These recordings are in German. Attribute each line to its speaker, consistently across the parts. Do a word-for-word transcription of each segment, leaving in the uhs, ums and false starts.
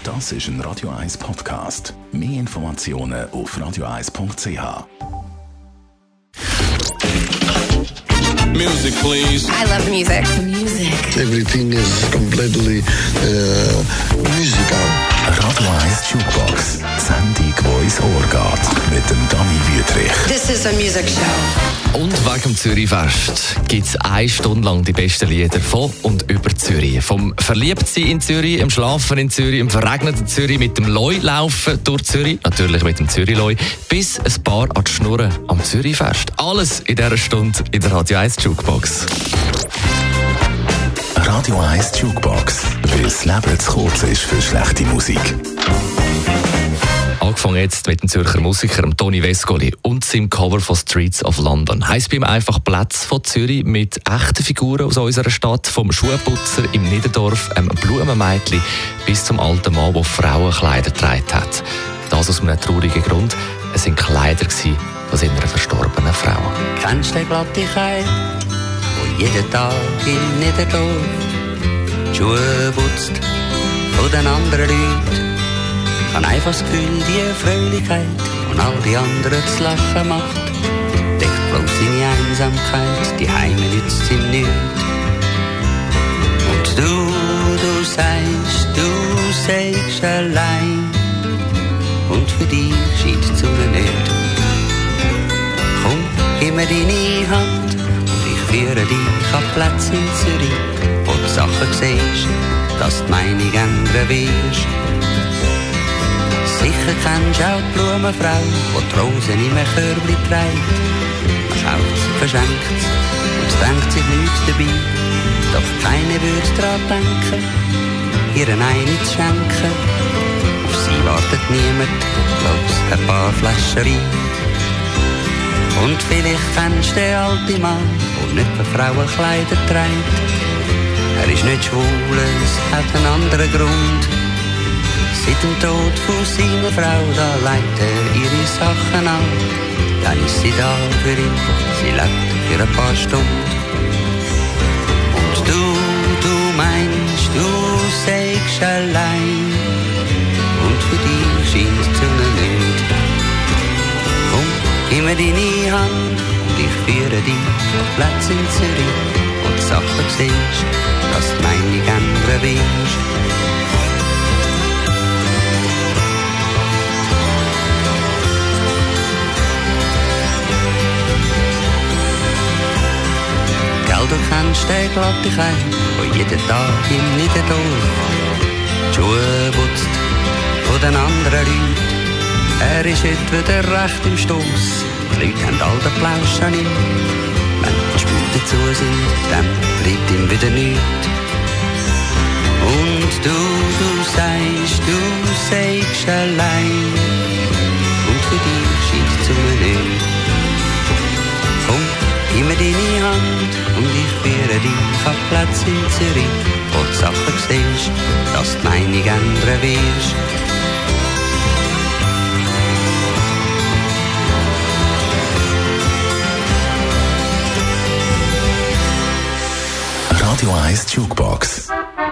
Speaker 1: Das ist ein Radio eins Podcast. Mehr Informationen auf radio eins punkt c h.
Speaker 2: Music, please.
Speaker 3: I love music.
Speaker 4: Music.
Speaker 5: Everything is completely uh, musical.
Speaker 1: Radio eins Jukebox. Die Sendung, die ins Ohr geht. Mit dem Dani Wüthrich.
Speaker 3: This is a music show.
Speaker 6: Und wegen dem Zürichfest gibt es eine Stunde lang die besten Lieder von und über Zürich. Vom Verliebtsein in Zürich, im Schlafen in Zürich, im verregneten Zürich, mit dem Loi laufen durch Zürich, natürlich mit dem Zürich-Loi, bis ein paar an die Schnurren am Zürichfest. Alles in dieser Stunde in der Radio eins Jukebox.
Speaker 1: Radio eins Jukebox. Weil das Leben zu kurz ist für schlechte Musik.
Speaker 6: Angefangen jetzt mit dem Zürcher Musiker Toni Vescoli und seinem Cover von Streets of London. Heisst bei ihm einfach Plätze von Zürich mit echten Figuren aus unserer Stadt, vom Schuhputzer im Niederdorf, einem Blumenmädchen bis zum alten Mann, der Frauenkleider getragen hat. Das aus einem traurigen Grund. Es waren Kleider von seiner verstorbenen Frau.
Speaker 7: Kennst du die Glattigkeit, wo jeden Tag im Niederdorf die Schuhe putzt von den anderen Leuten? Ich habe einfach das Gefühl, die Fröhlichkeit und all die anderen zu lachen macht, deckt bloß seine Einsamkeit, die Heime nützt ihm nichts. Und du, du sagst, du sagst allein, und für dich scheint die Sonne nicht. Komm, gib mir deine Hand und ich führe dich an Plätze in Zürich, wo du Sachen siehst, dass du die Meinung ändern wirst. Sicher kennst du auch die Blumenfrau, die die Rosen in einem Körbchen trägt. Man schaut, verschenkt und es denkt sich nichts dabei. Doch keiner würde daran denken, ihr eine zu schenken. Auf sie wartet niemand, bloß ein paar Flaschen Wein. Und vielleicht kennst du den alten Mann, der nicht für Frauenkleider trägt. Er ist nicht schwul, es hat einen anderen Grund. Seit dem Tod von seiner Frau, da legt er ihre Sachen an. Dann ist sie da für ihn, sie lebt für ein paar Stunden. Und du, du meinst, du sagst allein, und für dich scheint die Sonne nicht. Komm, gib mir deine Hand und ich führe dich auf Plätze in Zürich, wo du Sachen siehst, dass du meine ändern willst. Du kennst den Glattigkeit, der jeden Tag im Niederdorf die Schuhe putzt von den anderen Leuten. Er ist heute wieder recht im Stoss, die Leute haben all den Plausch an ihm. Wenn die Spülte zu sind, dann bleibt ihm wieder nichts. Und du, du sagst, du sagst allein, und für dich scheint die Sonne nicht. Komm, gib mir deine Hand und ich führe dich an Plätze in Zürich, wo du Sachen siehst, dass du Meinung ändern wirst.
Speaker 1: Radio eins Jukebox.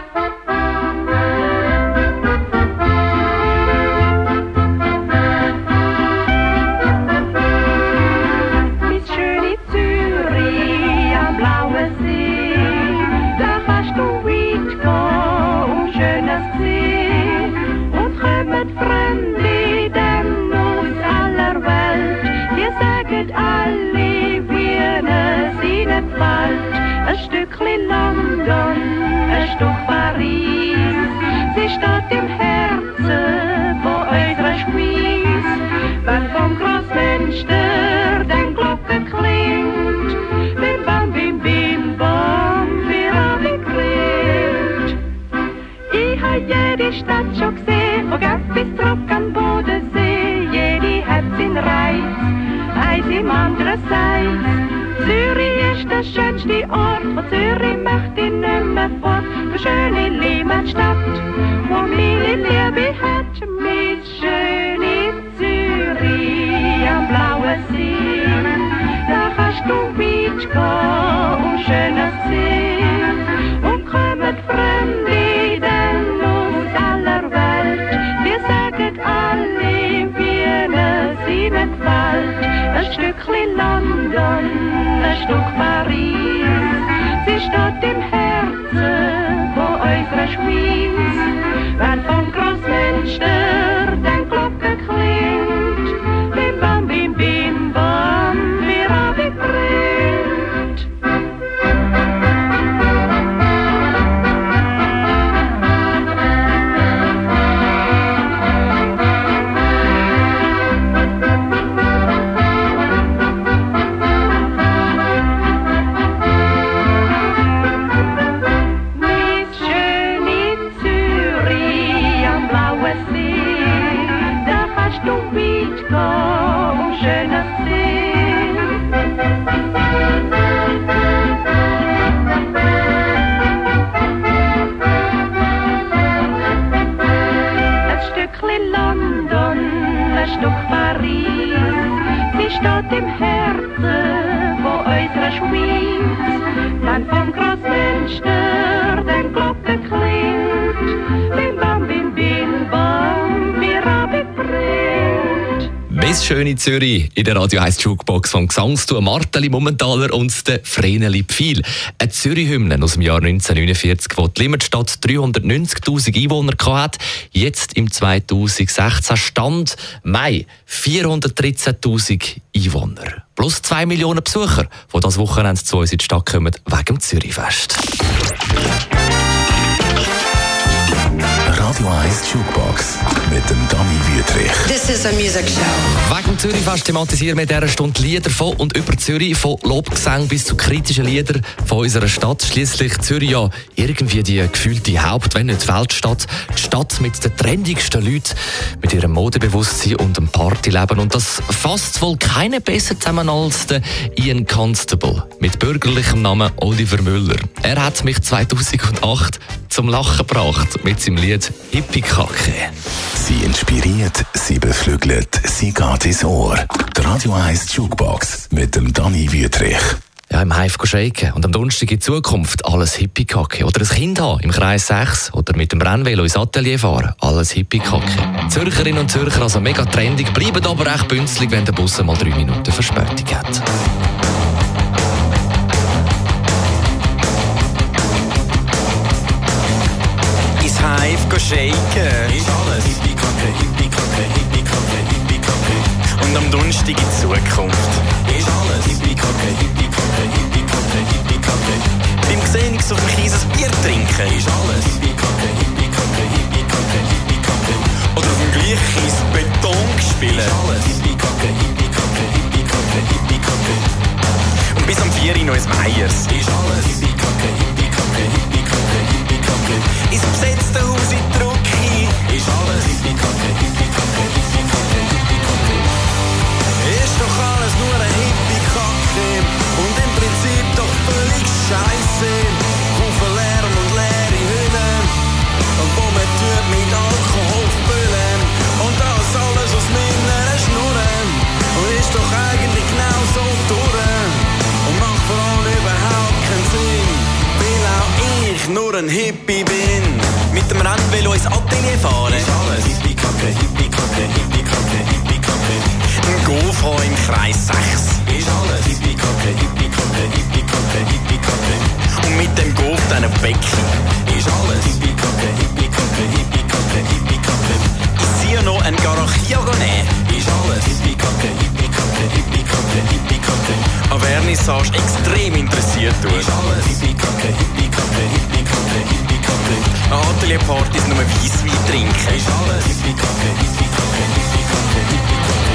Speaker 8: Ein Stückchen London, ein Stück Paris. Sie steht im Herzen von unserer Schweiz. Wenn vom Grossfenster den Glocke klingt, bim bam bim bim bam, wir haben geklingt. Ich hab jede Stadt schon gesehen, von Gap bis Rock am Bodensee. Jede hat seinen Reiz, eins im anderen Seits. Zürich ist der schönste Ort, von Zürich möchte ich nicht mehr fort. Die schöne Limmatstadt, wo meine Liebe hat, mit schöne Zürich am blauen See. Da kannst du weit gehen und schönes sehen. Und kommen Freunde dann aus aller Welt. Wenn vom Grossfenster den Glocke klingt, bim bam bim bim bam, wie Abend brennt. Im Herzen von unserer Schweiz, wenn vom Grossfenster den Glocke klingt, bim bam bim bim bam, wie Abend brennt.
Speaker 6: Bis schöne Zürich in der Radio eins Jukebox vom Gesangstuhl Marteli Mummentaler und der Vreneli Pfeil. Eine Zürich-Hymne aus dem Jahr neunzehnhundertneunundvierzig, wo die Limmatstadt dreihundertneunzigtausend Einwohner hatte. Jetzt im zweitausendsechzehn Stand Mai vierhundertdreizehntausend Einwohner. Plus zwei Millionen Besucher, die das Wochenende zu uns in die Stadt kommen, wegen dem Zürichfest.
Speaker 1: Radio eins Jukebox mit dem Dani Wüthrich.
Speaker 3: This is a music show.
Speaker 6: Wegen dem Zürichfest thematisieren wir in dieser Stunde Lieder von und über Zürich, von Lobgesang bis zu kritischen Liedern von unserer Stadt. Schliesslich Zürich ja irgendwie die gefühlte Haupt-, wenn nicht Weltstadt. Die Stadt mit den trendigsten Leuten, mit ihrem Modebewusstsein und dem Partyleben. Und das fasst wohl keiner besser zusammen als der Ian Constable mit bürgerlichem Namen Oliver Müller. Er hat mich zweitausendacht zum Lachen gebracht mit seinem Lied Hippie-Kacke.
Speaker 1: Sie inspiriert, sie beflügelt, sie geht ins Ohr. Die Radio eins Jukebox mit dem Dani Wüthrich.
Speaker 6: Ja, im Hive shaken und am Donnerstag in Zukunft alles Hippie-Kacke. Oder ein Kind haben im Kreis sechs oder mit dem Rennvelo ins Atelier fahren. Alles Hippie-Kacke. Zürcherinnen und Zürcher also mega trendig, bleiben aber recht bünzlig, wenn der Bus mal drei Minuten Verspätung hat.
Speaker 2: Ins Hive shaken. Ist alles Hippie-Kacke, Hippie-Kacke, Hippie-Kacke, Hippie-Kacke. Und am Donnerstag in Zukunft. Ist alles Hippie-Kacke, Hippie-Kacke, Hippie-Kacke, Hippie-Kacke. Beim Xenix auf dem Kies ein Bier trinken. Ist alles Hippie-Kacke, Hippie-Kacke, Hippie-Kacke, Hippie-Kacke. Oder auf dem gleichen Kies Beton spielen. Ist alles Hippie-Kacke, Hippie-Kacke, Hippie-Kacke, Hippie-Kacke. Und bis am vier Uhr noch ins Meiers. Ist alles Hippie-Kacke, Hippie-Kacke, Hippie-Kacke, Hippie-Kacke. Ins besetzte Haus in die Drucki. Ist alles Hippie-Kacke, Hippie-Kacke, Hippie-Kacke, Hippie-Kacke. Ist doch alles nur eine Hippie-Kacke und im Prinzip doch völlig scheisse. Haufen Lärm und leere Hüllen, wo man tut mit Alkohol füllen. Und das alles aus meiner Schnurren. Und ist doch eigentlich genau so durch. Und macht vor allem überhaupt keinen Sinn, weil auch ich nur ein Hippie bin. Mit dem Rennvelo ins Atelier fahren. Ist alles Hippie-Kacke, Hippie-Kacke, Hippie-Kacke, Hippie-Kacke. Ein Golf haben im Kreis sechs. Ist alles Hippie-Kacke, Hippie-Kacke, Hippie-Kacke, Hippie-Kacke. Und mit dem Golf dann ein Becken. Ist alles Hippie-Kacke, Hippie-Kacke, Hippie-Kacke, Hippie-Kacke. Ich sehe noch ein Garachio nehmen. Ist alles Hippie-Kacke, Hippie-Kacke, Hippie-Kacke, Hippie-Kacke. An Vernissage extrem interessiert du. Ist alles Hippie-Kacke, Hippie-Kacke, Hippie-Kacke, Hippie-Kacke. An Atelierpartys nur Weisswein trinken. Ist alles Hippie-Kacke, Hippie-Kacke, Hippie-Kacke, Hippie-Kacke.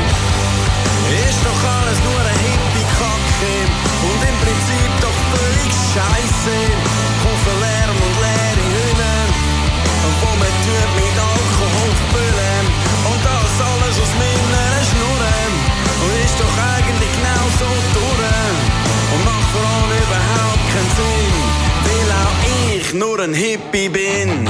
Speaker 2: Ist doch alles nur eine Hippie-Kacke und im Prinzip doch völlig scheisse. Haufen Lärm und leere Hüllen, wo man tut mit Alkohol füllen. Und das alles aus meiner Schnurren. Und ist doch eigentlich genau so durch. Und macht vor allem überhaupt keinen Sinn, weil auch ich nur ein Hippie bin.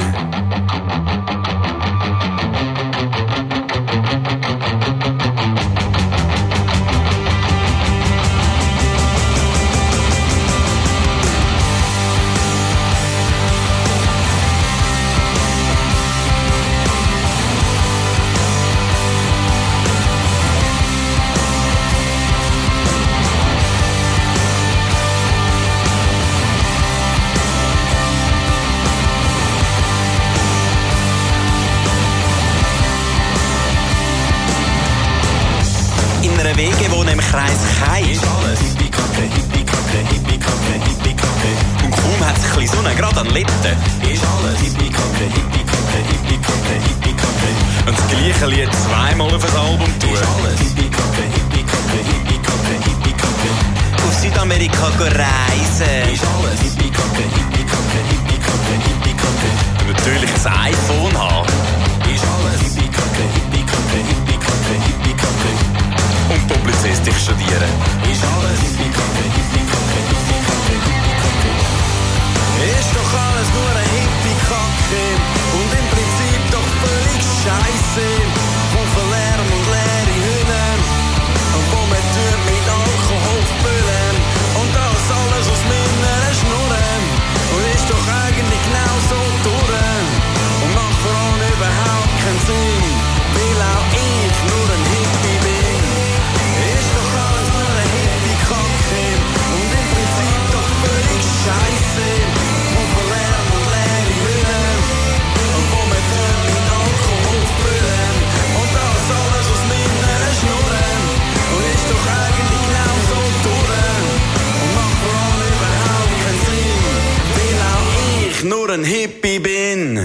Speaker 2: einer W G wohnen im Kreis Chai. Ist alles Hippie-Kacke, Hippie-Kacke, Hippie-Kacke, Hippie-Kacke. Und kaum hat es ein bisschen Sonne, gerade an Lippen. Ist alles Hippie-Kacke, Hippie-Kacke, Hippie-Kacke, Hippie-Kacke. Und das gleiche Lied zweimal auf ein Album tun. Ist alles Hippie-Kacke, Hippie-Kacke, Hippie-Kacke, Hippie-Kacke. Auf Südamerika go reisen. Ist alles Hippie-Kacke, Hippie-Kacke, Hippie-Kacke, Hippie-Kacke. Und natürlich ein iPhone haben. Ist alles Hippie-Kacke, Hippie-Kacke, Hippie-Kacke, Hippie-Kacke. Und Publizistik studieren. Ist alles Hippie-Kacke, Hippie-Kacke, Hippie-Kacke, Hippie-Kacke. Ist doch alles nur ein Hippie-Kacke. Und im Prinzip doch völlig scheisse. Von Lärm und leere Hühner. Und wo man tut mit Alkohol füllen. Und das alles aus meiner Schnurren. Und ist doch eigentlich genau so durch. Und macht vor allem überhaupt keinen Sinn. Weil auch ich nur ein Hippie bin. Ist doch alles nur ein Hippie-Kacke. Und im Prinzip doch völlig scheisse. Von Lärm und leere Hühner. Und wo man tut mit Alkohol füllen. Und das alles aus meiner Schnurren. Und ist doch eigentlich genau so durch. Und macht vor allem überhaupt keinen Sinn. Weil auch ich nur ein Hippie bin.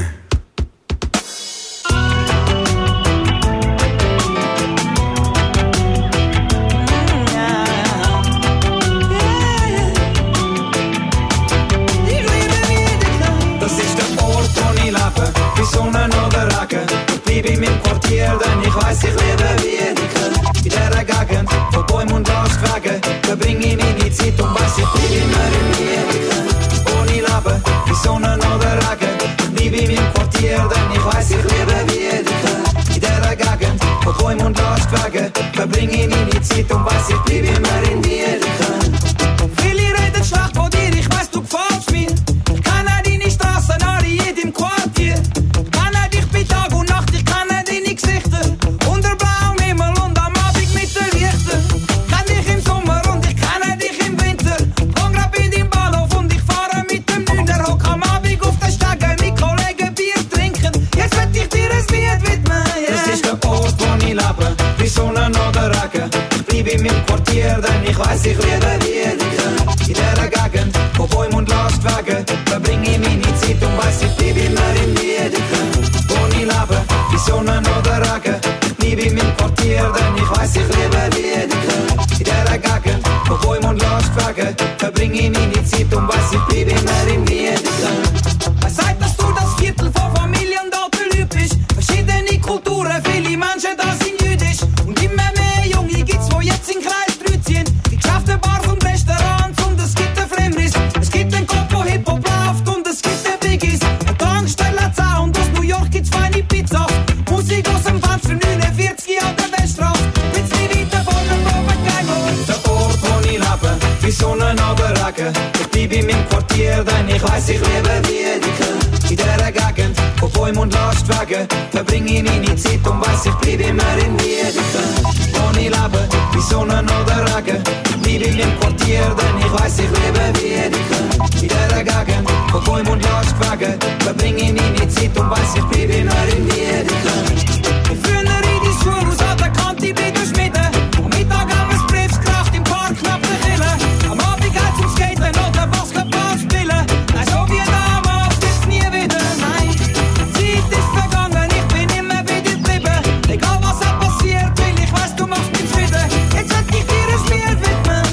Speaker 4: Das ist der Ort, wo ich lebe, bei Sonne oder Regen. Ich bleibe in meinem Quartier, denn ich weiss, ich lebe wie Edeka. In dieser Gegend, von Bäumen und Lastwagen, verbringe ich meine Zeit und weiss, ich bleibe immer in wie Edeka. Wo ich lebe, bei Sonne oder Regen. Ich bleibe in meinem Quartier, denn ich weiss, ich lebe wie Edeka. In dieser Gegend, von Bäumen und Lastwagen, verbringe ich meine Zeit und weiss, ich bleibe immer in wie Edeka. Viele reden schlecht von dir, ich weiss, du gefällst mir. Ich kenne deine Strassen, alle in jedem Quartier. Ich kenne dich bei Tag und Nacht, ich kenne deine Gesichter. Unter blauem Himmel und am Abend mit den Lichtern. Ich kenne dich im Sommer und ich kenne dich im Winter. Komm grad in dein Bahnhof und ich fahre mit dem Neuner. Hock am Abend auf den Stegen, mit Kollegen Bier trinken. Jetzt will ich dir ein Lied widmen, yeah. Das ist der Ort, wo ich lebe, bei Sonne oder Regen. Ich bleibe in meinem Quartier, denn ich weiss, ich lebe wie Edeka. In dieser Gegend, von Bäumen und Lastwagen, verbringe ich meine Zeit und weiss, ich bleibe immer in wie Edeka. Wo ich lebe, bei Sonne oder Regen. Ich bleibe in meinem Quartier, denn ich weiss, ich lebe wie Edeka. In dieser Gegend, von Bäumen und Lastwagen, verbringe ich meine Zeit und weiss, ich bleibe immer in wie Edeka. Er sagt, dass du das Viertel von Familie und alten Leuten bist. Verschiedene Kulturen, viele Menschen da sind jüdisch. Und immer mehr Junge gibt's, wo jetzt in Kreis drei ziehen. Die Geschäfte, Bars und Restaurants und es gibt ein Flimris. Es gibt einen Kopf, wo Hip-Hop läuft und es gibt den Biggies. Eine Tankstelle Sound, aus New York gibt's feine Pizzas. Musik aus dem Fenster neunundvierzig an der Weststraße. Bisschen weiter vor dem Probengang. Der Ort, wo ich lebe, bei Sonne oder Regen. Ich bleibe in meinem Quartier, denn ich weiss, ich lebe wie Edeka. In dieser Gegend, von Bäumen und Lastwagen, verbringe ich meine Zeit und weiss, ich bleibe immer in wie Edeka. Wo ich lebe, bei Sonne oder Regen. Ich bleibe in meinem Quartier, denn ich weiss, ich lebe wie Edeka. In dieser Gegend, von Bäumen und Lastwagen, verbringe ich meine Zeit und weiss, ich bleibe immer in wie Edeka. Ich früher in die Schule aus an der Kante bei der Schmiede. Am Mittag haben wir Briefskraft im Park knapp der Kille. Am Abend geht's zum Skaten oder Basketball spielen. Nein, so wie damals gibt's nie wieder, nein. Die Zeit ist vergangen, ich bin immer bei dir geblieben. Egal was auch passiert, weil ich weiss, du machst mich zufrieden. Jetzt will ich dir ein Lied widmen.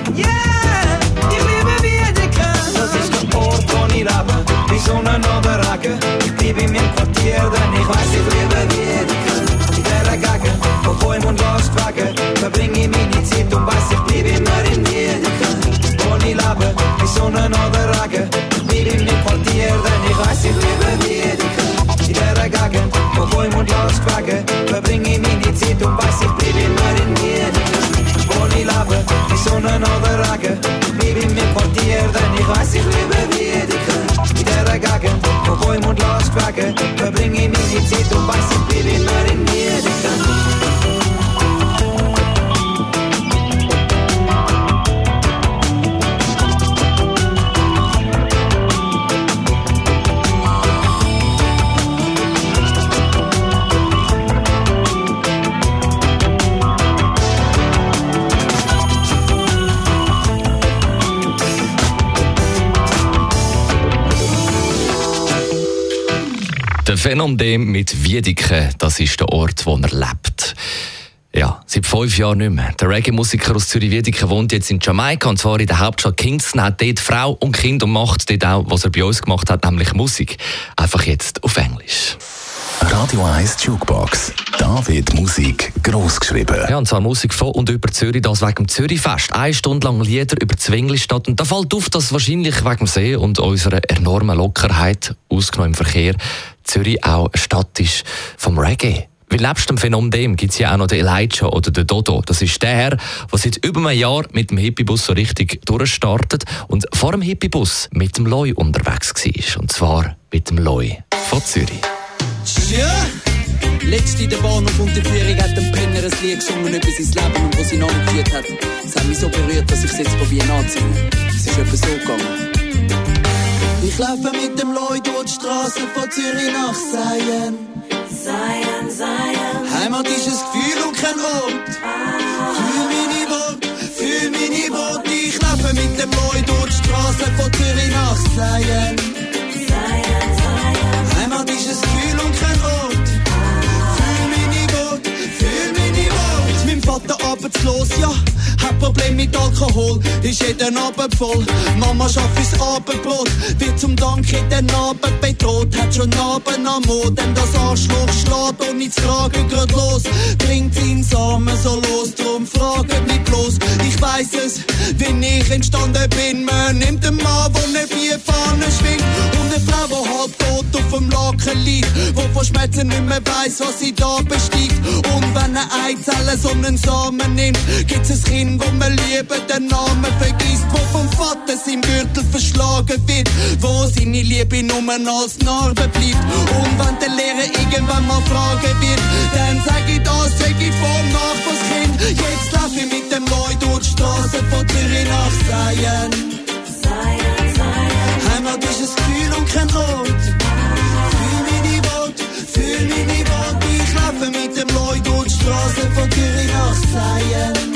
Speaker 4: Yeah, ich liebe wie Edeka. Das ist der Ort, wo ich lebe, bei Sonne oder Regen. Ich bleibe in meinem Quartier, denn ich weiss, ich liebe wie Edeka. In dieser Gegend, von Bäumen und Lastwagen, verbringe ich meine Zeit und weiss, ich bleibe immer in wie Edeka. Wo ich lebe, bei Sonne oder Regen. Ich bleibe in meinem Quartier, denn ich weiss, ich liebe wie Edeka. In dieser Gegend, von Bäumen und Lastwagen, verbringe ich meine Zeit und weiss, ich bleibe immer in wie Edeka. Wo ich lebe, bei Sonne oder Regen. Ich bleibe in meinem Quartier, denn ich weiss, ich liebe wie Edeka. In dieser Gegend, von Bäumen und Lastwagen, verbringe ich meine Zeit und weiss, ich bleibe immer in wie Edeka.
Speaker 6: Phänomen mit Wiedeke, das ist der Ort, wo er lebt. Ja, seit fünf Jahren nicht mehr. Der Reggae-Musiker aus Zürich-Wiedeke wohnt jetzt in Jamaika, und zwar in der Hauptstadt Kingston, hat dort Frau und Kind und macht dort auch, was er bei uns gemacht hat, nämlich Musik. Einfach jetzt auf Englisch.
Speaker 1: Radio eins Jukebox. Da wird Musik gross geschrieben.
Speaker 6: Ja, und zwar Musik von und über Zürich, das wegen dem Zürichfest. Eine Stunde lang Lieder über die Zwinglistadt. Und da fällt auf, dass wahrscheinlich wegen dem See und unserer enormen Lockerheit, ausgenommen im Verkehr, Zürich auch eine Stadt ist vom Reggae. Weil nebst dem Phänomen dem gibt es ja auch noch den Elijah oder den Dodo. Das ist der Herr, der seit über einem Jahr mit dem Hippiebus so richtig durchstartet und vor dem Hippiebus mit dem Loi unterwegs war. Und zwar mit dem Loi von Zürich.
Speaker 9: Ja, letzte in der Bahnhof und die Führung hat dem Penner ein Lied gesungen über sein Leben und was sie nachgeführt hat. Es hat mich so berührt, dass ich es jetzt probiere nachzusingen. Es ist etwa so gegangen. Ich laufe mit dem Loi durch die Straße von Zürich nach Seien. Seien, Seien. Heimat ist ein Gefühl und kein Ort. Fühl meine Worte, fühl meine Worte. Ich laufe mit dem Loi durch die Straße von Zürich nach Seien. Seien, Seien. Heimat ist ein Gefühl und kein Ort. Fühl meine Worte, fühl meine Worte. Mein Vater arbeitslos, ja, hat Problem mit Alkohol, ist jeden Abend voll. Mama schafft fürs Abendbrot, wird zum Dank in den Abend bedroht. Hat schon Abend am Mond, denn das Arschloch schlägt ohne zu fragen grad los. Bringt ihn Samen so los, drum fragen mich bloß. Ich weiss es, wenn ich entstanden bin. Man nimmt einen Mann, der eine Bierfahne schwingt, und eine Frau, die halb tot auf dem Laken liegt, wo vor Schmerzen nicht mehr weiss, was sie da besteigt. Und wenn eine Eizelle so einen Samen nimmt, gibt's ein Kind, wo man lieber den Namen vergisst, wo vom Vater sein Gürtel verschlagen wird, wo seine Liebe nur als Narbe bleibt. Und wenn der Lehrer irgendwann mal fragen wird, dann sag ich das, sag ich vom Nachbarskind. Jetzt lauf ich mit dem Loi durch die Straße von Zürich nach Seien. Seien, Seien. Heimat ist ein Gefühl und kein Ort. Fühl meine Worte, fühl meine Worte. Ich laufe mit dem Loi durch die Straße von Zürich nach Seien.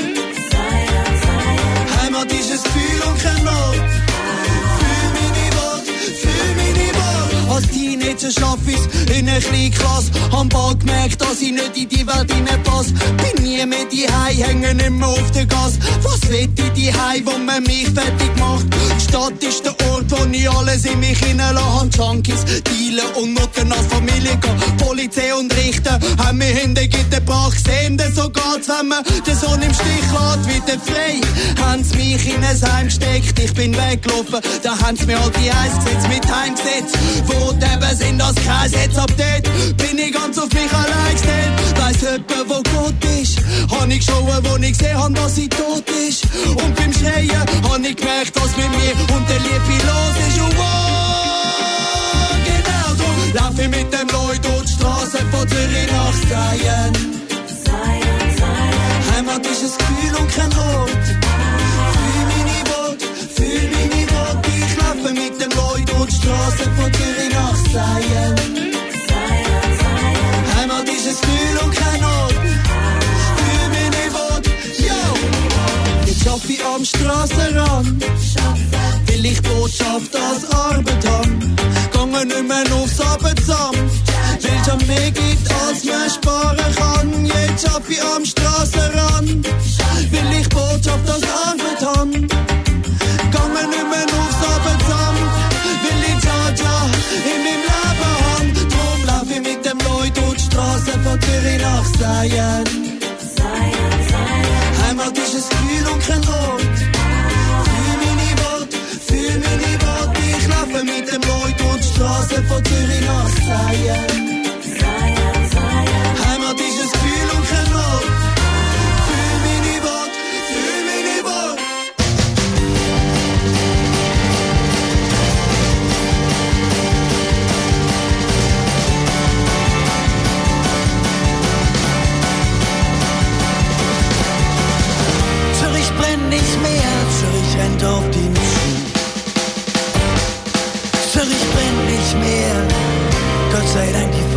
Speaker 9: Heimat ist ein Gefühl und kein Ort. Fühl meine Worte, fühl meine Worte. Als Teenager schaff ich's in einer kleinen Klasse. Hab bald gemerkt, dass ich nicht in die Welt hineinpasse. Bin nie mehr daheim, hänge nicht mehr auf der Gas. Was will ich daheim, wo man mich fertig macht? Die Stadt ist der Ort, wo ich alles in mich hineinlasse. Junkies, dealen und Nutten als Familie gehen. Polizei und Richter haben mich in den Gitter gebracht. Sehen denn so geht's, wenn man den Sohn im Stich lässt. Wieder frei, haben sie mich in ein Heim gesteckt. Ich bin weggelaufen, da haben sie mir halt die Eis gesetzt mit Heimgesetz. Wo die eben sind als Kreis, jetzt ab dort bin ich ganz auf mich allein gestellt. Weiss jemand, wo Gott ist? Hab ich geschaut, wo ich gesehen hab, dass sie tot ist. Und beim Schreien hab ich gemerkt, was mit mir und der Liebe los ist. Und wow, genau drum lauf ich mit dem Loi durch die Straße von Zürich nach Seien. Seien, Seien. Heimat ist ein Gefühl und kein Ort. Fühl meine Worte, fühl meine Worte. Ich laufe mit dem Loi durch die Straße von Zürich nach Seien. Seien, Seien. Heimat ist ein Gefühl und kein Ort. Fühl meine Worte, yo. Jetzt schaff ich am Strassenrand, will ich Botschaft als Arbeit haben. Gange nicht mehr aufs Abendamt, weil es schon mehr gibt, als man sparen kann. Jetzt schaff ich am Strassenrand, will ich Botschaft als Arbeit haben. Gange nicht mehr aufs Abendamt, will ich Jaja in meinem Leben haben. Drum lauf ich mit dem Loi durch die Straße von Zürich nach Seien. Seien, Seien. Heimat ist ein Gefühl und kein Ort. Fühl meine Worte, fühl meine Worte. Ich laufe mit dem Loi durch die Straße von Zürich nach Seien. Seien, Seien. Heimat ist ein Gefühl und kein Ort. Fühl meine Worte, fühl meine Worte.
Speaker 10: Zürich brennt nicht mehr, Zürich rennt auf die Menschen. Zürich brennt nicht mehr, Gott sei Dank die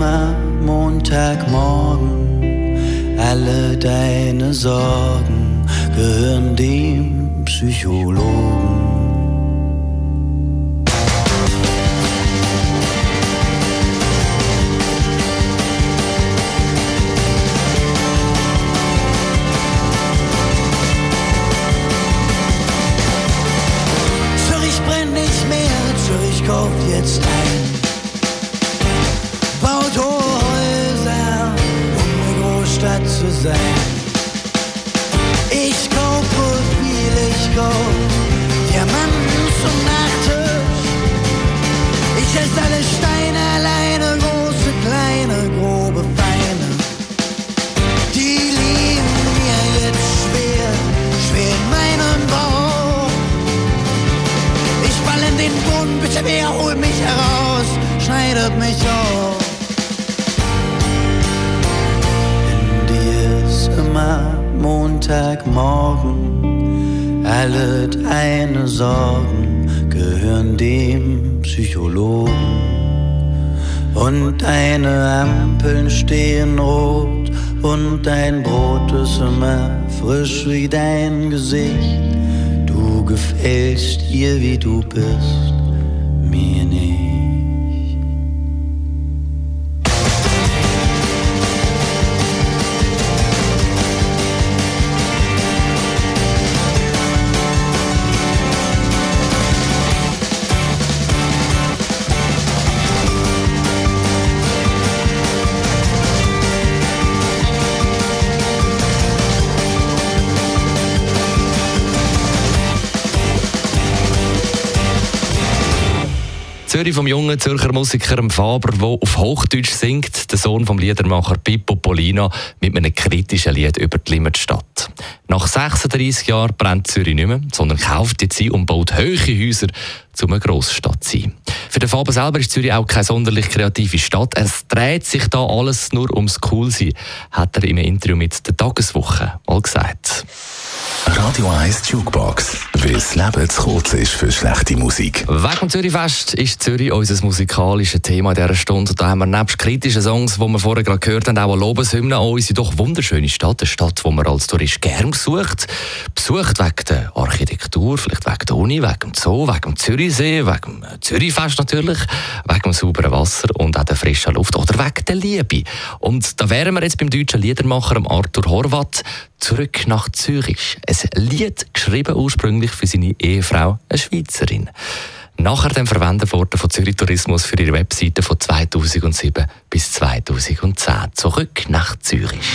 Speaker 10: immer Montagmorgen. Alle deine Sorgen gehören dem Psychologen. Kauf jetzt ein, baut hohe Häuser, um eine Großstadt zu sein. Ich kaufe viel, ich kauf Diamanten zum Nachtisch. Ich esse alle Steine alleine, große, kleine, grobe, feine. Die liegen mir jetzt schwer, schwer in meinem Bauch. Ich fall in den Boden, bitte wer holt mich heraus, schneidet mich auf. In dir ist immer Montagmorgen, alle deine Sorgen gehören dem Psychologen. Und deine Ampeln stehen rot und dein Brot ist immer frisch wie dein Gesicht. Du gefällst ihr, wie du bist, mir nicht.
Speaker 6: Zürich vom jungen Zürcher Musiker Faber, der auf Hochdeutsch singt, der Sohn vom Liedermacher Pippo Polina, mit einem kritischen Lied über die Limmatstadt. Nach sechsunddreissig Jahren brennt Zürich nicht mehr, sondern kauft jetzt ein und baut hohe Häuser, um eine Grossstadt zu sein. Für den Faber selber ist Zürich auch keine sonderlich kreative Stadt. Es dreht sich da alles nur ums Coolsein, hat er im Interview mit der Tageswoche mal gesagt.
Speaker 1: Radio eins Jukebox, weil das Leben zu kurz ist für schlechte Musik.
Speaker 6: Wegen dem Zürichfest ist Zürich unser musikalisches Thema in dieser Stunde. Da haben wir nebst kritischen Songs, die wir vorher gerade gehört haben, auch eine Lobeshymne an unsere doch wunderschöne Stadt. Eine Stadt, die man als Tourist gern besucht. Besucht wegen der Architektur, vielleicht wegen der Uni, wegen dem Zoo, wegen dem Zürichsee, wegen dem Zürichfest natürlich, wegen dem sauberen Wasser und auch der frischen Luft oder wegen der Liebe. Und da wären wir jetzt beim deutschen Liedermacher Arthur Horvath. Zurück nach Zürich. Ein Lied geschrieben ursprünglich für seine Ehefrau, eine Schweizerin. Nachher dann verwendet worden von Zürich Tourismus für ihre Webseite von zweitausendsieben bis zweitausendzehn. Zurück nach Zürich.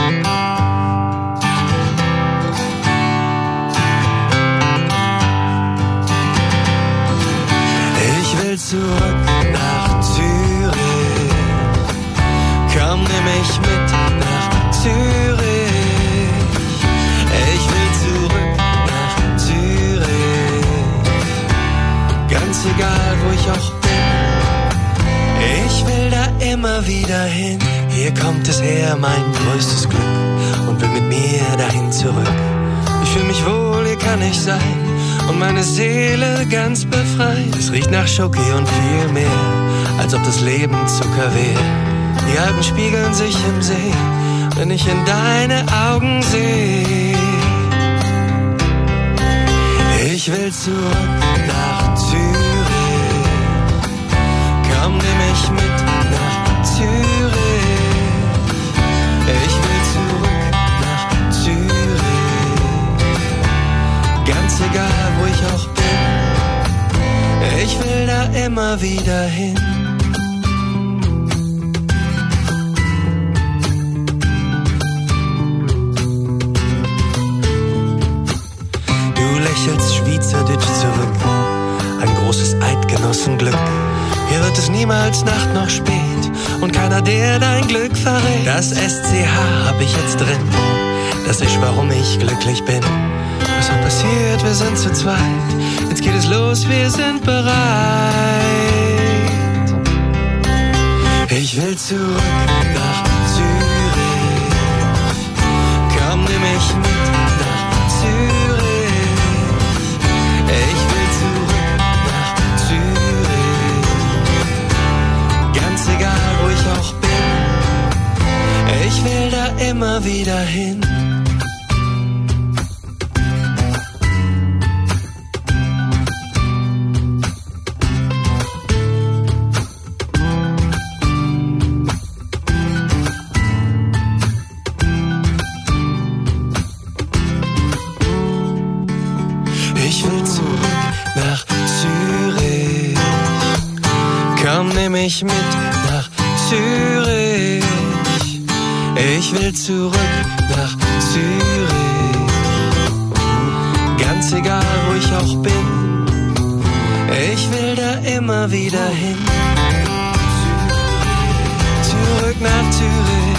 Speaker 11: Ich will zurück nach Zürich. Komm, nimm mich mit nach Zürich. Ich will zurück nach Zürich, ganz egal wo ich auch bin. Ich will da immer wieder hin. Hier kommt es her, mein größtes Glück, und will mit mir dahin zurück. Ich fühle mich wohl, hier kann ich sein, und meine Seele ganz befreit. Es riecht nach Schoki und viel mehr, als ob das Leben Zucker wäre. Die Alpen spiegeln sich im See, wenn ich in deine Augen sehe. Ich will zurück nach Zürich. Komm, nimm mich mit nach Zürich. Ich will zurück nach Zürich. Ganz egal, wo ich auch bin. Ich will da immer wieder hin. Lächelst Schweizerdeutsch zurück, ein großes Eidgenossenglück. Hier wird es niemals Nacht noch spät und keiner, der dein Glück verrät. Das S C H hab ich jetzt drin, das ist, warum ich glücklich bin. Was hat passiert? Wir sind zu zweit, jetzt geht es los, wir sind bereit. Ich will zurück nach Zürich. Komm, nimm mich mit nach Zürich. Ich will zurück nach Zürich, ganz egal wo ich auch bin. immer wieder hin. Ich will zurück nach Zürich. Komm, nimm mich mit nach Zürich. Ich will zurück nach Zürich. Ganz egal, wo ich auch bin. Ich will da immer wieder hin. Zurück nach Zürich.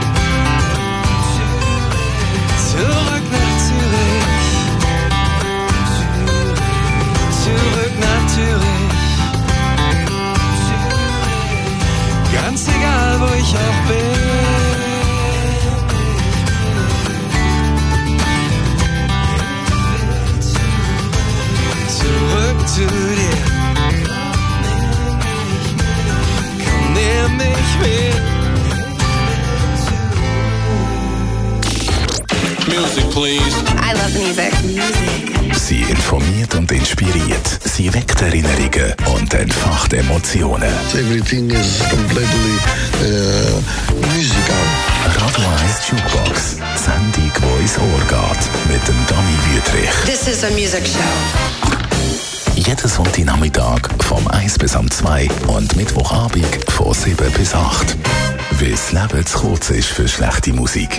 Speaker 11: Zurück nach Zürich. Zurück nach Zürich. Ganz egal, wo ich auch bin. Zurück zu dir. Komm, nimm mich mit.
Speaker 1: Music, please.
Speaker 3: I love music. Music.
Speaker 1: Sie informiert und inspiriert. Sie weckt Erinnerungen und entfacht Emotionen.
Speaker 5: Everything is completely uh, musical.
Speaker 1: Radio eins Jukebox. Sendung, die ins Ohr geht. Mit dem Dani Wüthrich.
Speaker 3: This is a music show.
Speaker 1: Jeden Sonntagnachmittag vom eins bis am zwei und Mittwochabend von sieben bis acht. Weil das Leben zu kurz ist für schlechte Musik.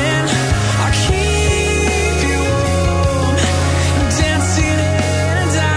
Speaker 11: Down.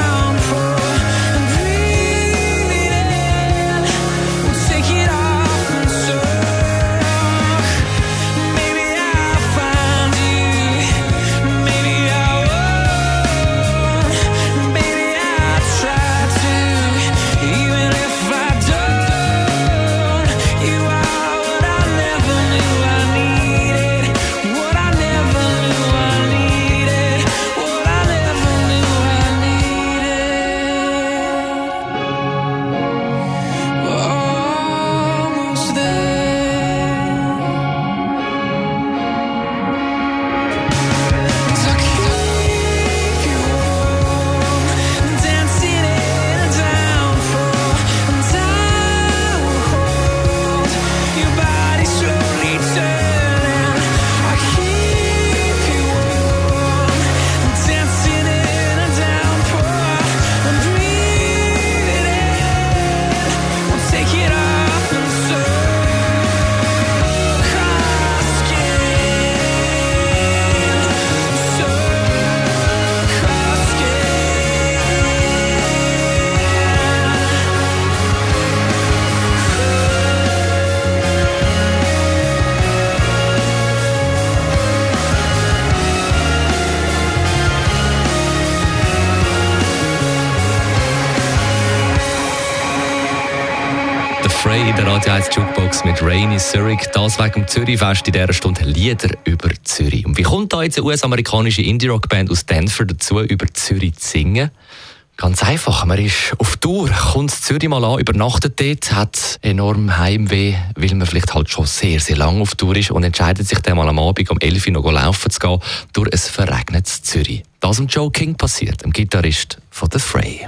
Speaker 6: Fray in der Radio eins Jukebox mit Rainy Zurich. Das wegen dem Zürichfest in dieser Stunde Lieder über Zürich. Und wie kommt da jetzt eine U S-amerikanische Indie-Rock-Band aus Denver dazu, über Zürich zu singen? Ganz einfach, man ist auf Tour, kommt in Zürich mal an, übernachtet dort, hat enorm Heimweh, weil man vielleicht halt schon sehr, sehr lange auf Tour ist und entscheidet sich dann mal am Abend um elf Uhr noch laufen zu gehen durch ein verregnetes Zürich. Das ist Joe King passiert, dem Gitarrist von The Fray.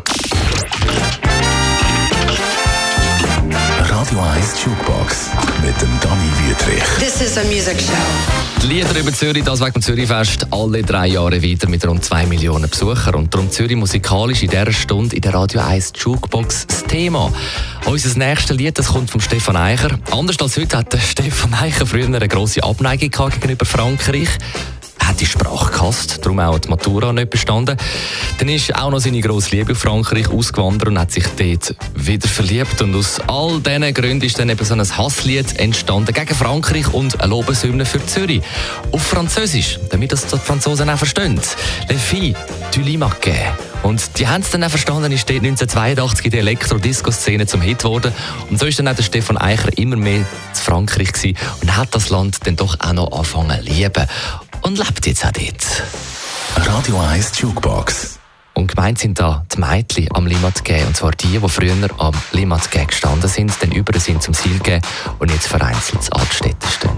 Speaker 1: Radio eins Jukebox mit dem Dani Wüthrich.
Speaker 3: This is a music show.
Speaker 6: Die Lieder über Zürich, das wegen dem Zürichfest, alle drei Jahre wieder mit rund zwei Millionen Besuchern. Und darum Zürich musikalisch in dieser Stunde in der Radio eins Jukebox das Thema. Unser nächstes Lied, das kommt von Stefan Eicher. Anders als heute hat Stefan Eicher früher eine grosse Abneigung gehabt gegenüber Frankreich. Er hat die Sprache gehasst, darum auch die Matura nicht bestanden. Dann ist auch noch seine grosse Liebe auf Frankreich ausgewandert und hat sich dort wieder verliebt. Und aus all diesen Gründen ist dann eben so ein Hasslied entstanden gegen Frankreich und eine Lobeshymne für Zürich. Auf Französisch, damit das die Franzosen auch verstehen. Les filles du Limaquet. Und die haben es dann auch verstanden, ist dort neunzehnhundertzweiundachtzig in der Elektro-Disco-Szene zum Hit geworden. Und so ist dann auch der Stefan Eicher immer mehr zu Frankreich gewesen und hat das Land dann doch auch noch angefangen zu lieben. Und lebt jetzt auch dort.
Speaker 1: Radio eins Jukebox.
Speaker 6: Und gemeint sind da die Mädchen am Limaquet. Und zwar die, die früher am Limaquet gestanden sind, dann über sind zum Ziel gegeben und jetzt vereinzelt an die Städte stehen.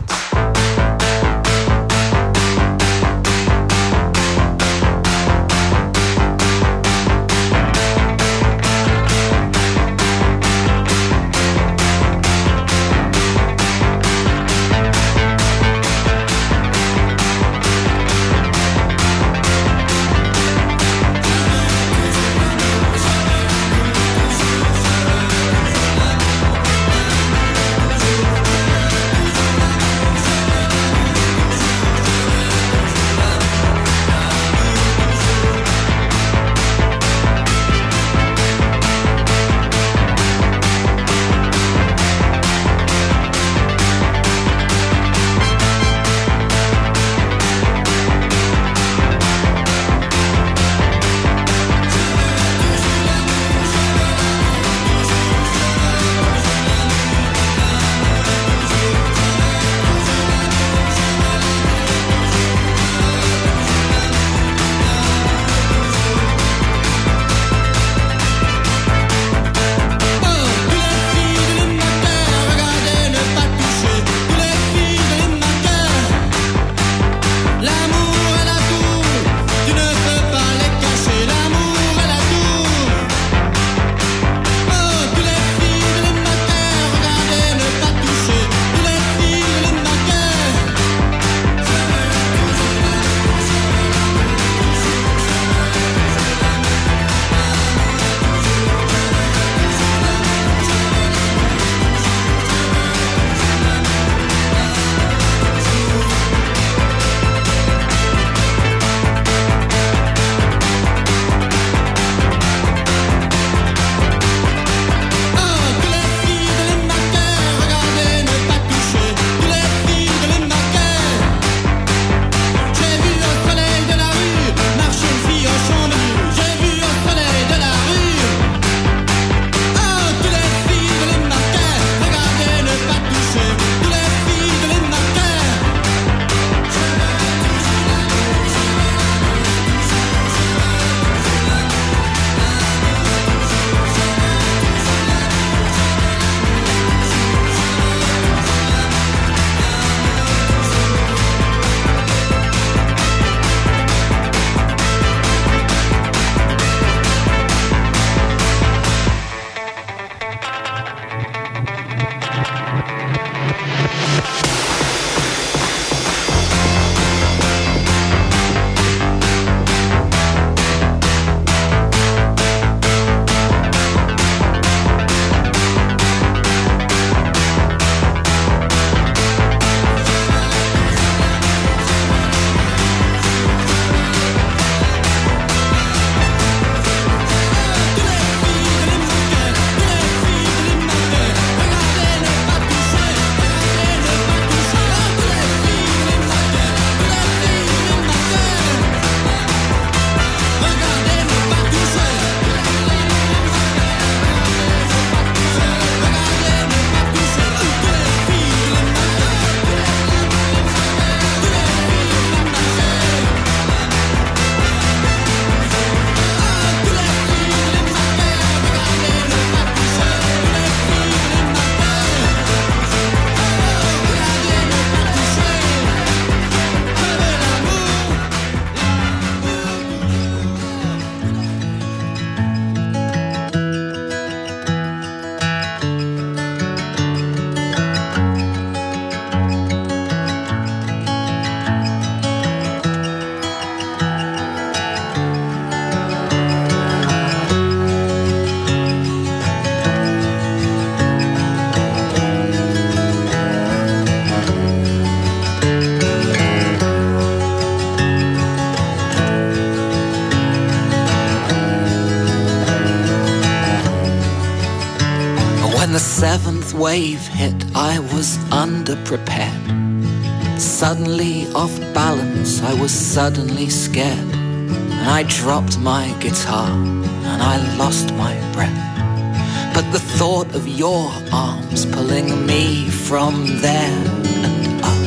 Speaker 12: first wave hit, I was underprepared. Suddenly off balance, I was suddenly scared. And I dropped my guitar, and I lost my breath. But the thought of your arms pulling me from there and up,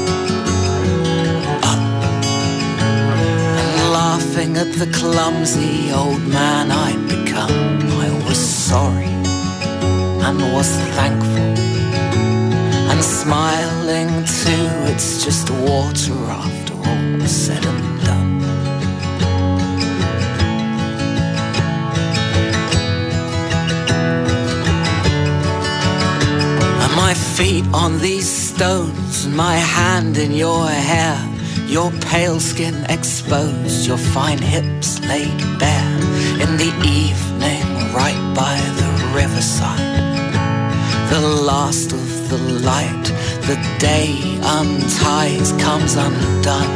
Speaker 12: up, and laughing at the clumsy old man I'd become, I was sorry and was thankful, and smiling too. It's just water after all said and done. And my feet on these stones, and my hand in your hair, your pale skin exposed, your fine hips laid bare. In the evening, right by the riverside, the last of the light, the day unties, comes undone,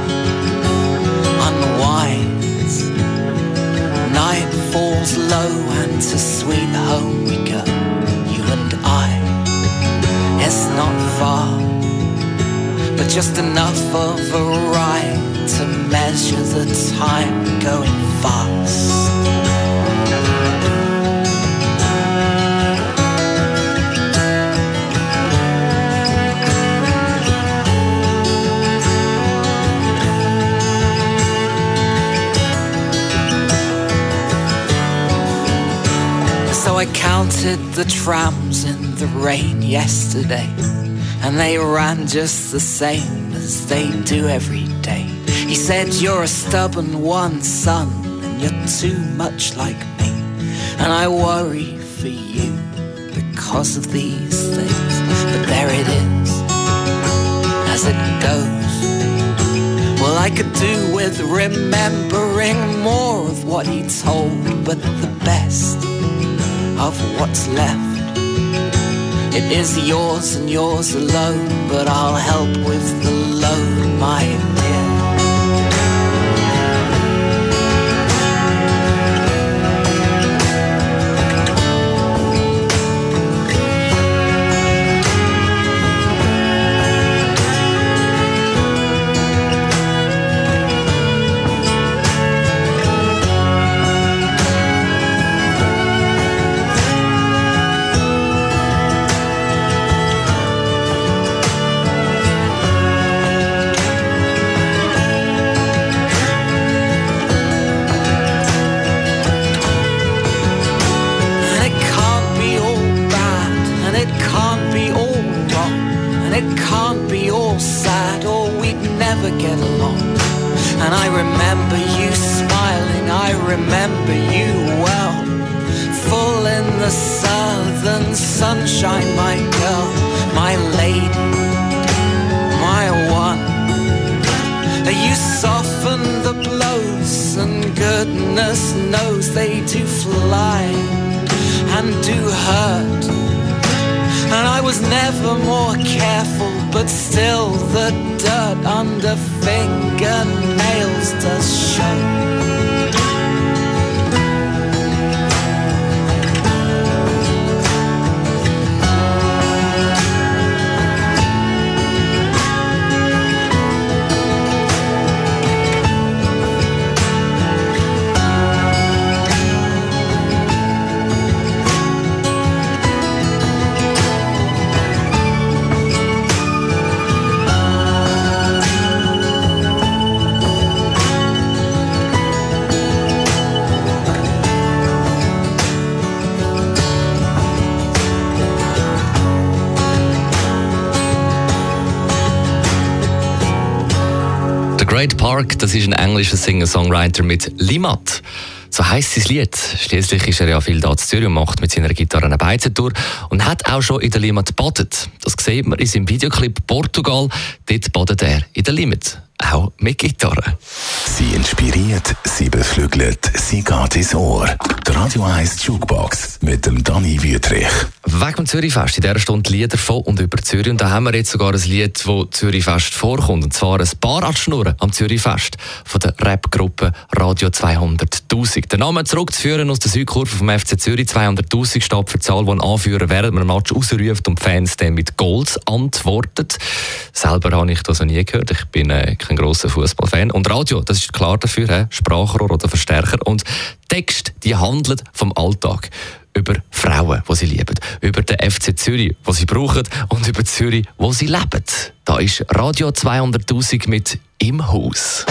Speaker 12: unwinds. Night falls low, and to sweet home we go, you and I. It's not far, but just enough of a ride to measure the time going fast. So I counted the trams in the rain yesterday, and they ran just the same as they do every day. He said, you're a stubborn one, son, and you're too much like me, and I worry for you because of these things. But there it is, as it goes. Well, I could do with remembering more of what he told, but the best of what's left, it is yours and yours alone. But I'll help with the load, my dear. Get along. And I remember you smiling, I remember you well, full in the southern sunshine, my girl, my lady, my one. You soften the blows, and goodness knows they do fly and do hurt. And I was never more careful, but still the dirt under fingernails does show.
Speaker 6: Great Park, das ist ein englischer Singer-Songwriter mit Limat. So heisst sein Lied. Schliesslich ist er ja viel da in Zürich und macht mit seiner Gitarre eine Beizentour und hat auch schon in der Limmat gebadet. Das sieht man in seinem Videoclip Portugal. Dort badet er in der Limmat. auch mit Gitarre.
Speaker 1: Sie inspiriert, sie beflügelt, sie geht ins Ohr. Die Radio eins Jukebox mit dem Dani Wüthrich.
Speaker 6: Wegen dem Zürichfest in dieser Stunde Lieder von und über Zürich. Und da haben wir jetzt sogar ein Lied, das Zürichfest vorkommt. Und zwar ein Baradschnurren am Zürichfest von der Rap-Gruppe Radio zweihunderttausend. Der Name zurückzuführen aus der Südkurve vom F C Zürich. zweihunderttausend steht für die Zahl, die ein Anführer während einem Match ausruft und die Fans dann mit Goals antworten. Selber habe ich das noch nie gehört. Ich bin äh, kein grosser Fußballfan. Und Radio, das ist klar dafür, he? Sprachrohr oder Verstärker. Und Text, die handeln vom Alltag. Über Frauen, die sie lieben. Über den F C Zürich, den sie brauchen. Und über Zürich, wo sie leben. Da ist Radio zweihunderttausend mit «Im Haus».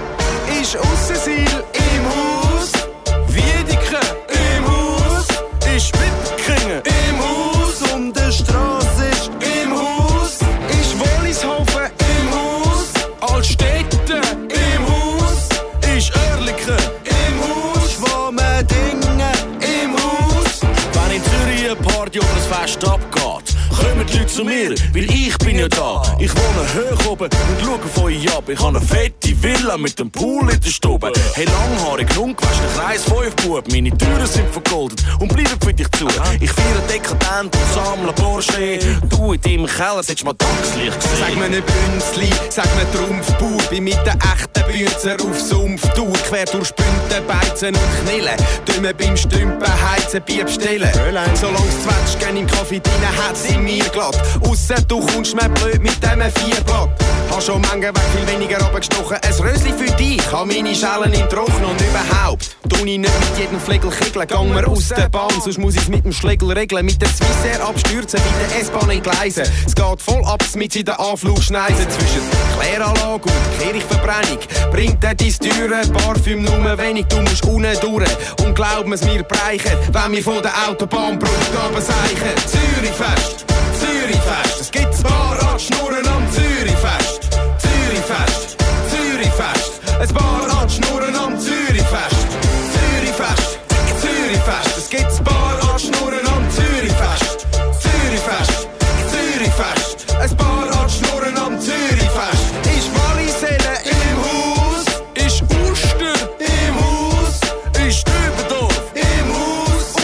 Speaker 13: Ist Aussensil im Haus, Wiedeke im Haus, ist Wipkingen im Haus und der Straße ist im Haus, ist Wollishofen im Haus, Altstädte im Haus, ist Oerlikon im Haus, Schwamendingen im Haus. Wenn in Zürich eine Party oder ein Fest abgeht, kommen die Leute zu mir, weil ich bin ja da. Ich wohne hoch oben und schaue von euch ab. Ich habe eine fette Villa mit einem Pool in der Stube. Hey, langhaarig, ungewaschen, Kreis fünf Bub. Meine Türen sind vergoldet und bleiben für dich zu. Ich feiere dekadent und sammle Porsche. Du in deinem Keller solltest mal Tageslicht gesehen.
Speaker 14: Sag mir ne Bünzli, sag mir Trumpfbauer. Bin mit den echten Bünzer auf Sumpftour. Quer durch Spünten, Beizen und Knillen. Dümmen beim Stümpen, heizen, Bier bestellen. Solang's Zwetschgen im Kaffee drin hat's in mir glatt. Ausser du kommst mir blöd mit dem Vierblatt. Hast schon Menge weg viel weniger runtergestochen. Ein Rösli für dich, hab meine Schellen im Trocknen und überhaupt. Tu ich nicht mit jedem Flegel kickeln, gang mir aus der Bahn, sonst muss ich's mit dem Schlegel regeln. Mit der Swissair abstürzen, mit der S-Bahn entgleisen. Es geht voll ab, mit in den Anflugschneisen. Zwischen Kläranlage und Kirchverbrennung bringt er dein teure Parfüm nur wenig. Du musst unten durch und glaub mir's, mir breichen, wenn wir von der Autobahnbrücke runterseichen. Zürichfest, Zürichfest, es gibt ein paar Radschnurren am Zürichfest. Zürichfest, Zürichfest, ein paar Radschnurren am Zürichfest. Zürichfest, Zürichfest, es gibt ein paar Radschnurren am Zürichfest. Zürichfest, Zürichfest, ein paar Radschnurren am Zürichfest. Ist Wallisellen im Haus, ist Uster im Haus, ist Dübendorf im Haus,